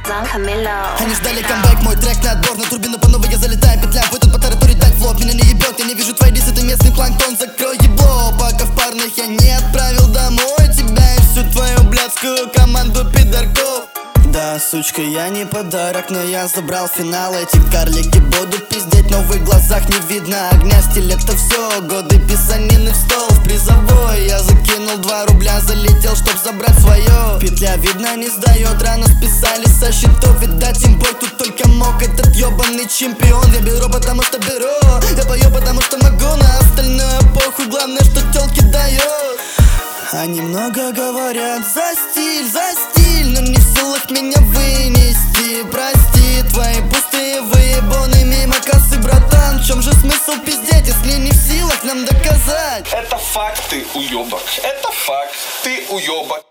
Дон Камило. Они ждали камбэк, мой трек на отбор. На турбину по новой я залетаю, петля. Вы тут по тараторе дать флоп. Меня не ебет, я не вижу твои дисы. Ты местный планктон, закрой ебло. Пока в парных я не отправил домой тебя и всю твою блядскую команду пидорков. Да, сучка, я не подарок, но я забрал финал. Эти карлики будут пиздеть, но в их глазах не видно огня. Стиль это все, годы писанины в стол. В призовой я закинул 2 рубля, залетел, чтоб забрать свое. Петля, видно, не сдает, рано списали со счетов. Видать, им бой тут только мог этот ебаный чемпион. Я беру, потому что беру, я пою, потому что могу. На остальное похуй, главное, что тёлки дает. Они много говорят за стиль, но не в силах меня вынести. Прости, твои пустые выебоны мимо кассы, братан. В чем же смысл пиздеть, если не в силах нам доказать? Это факт, ты уёбок. Это факт, ты уёбок.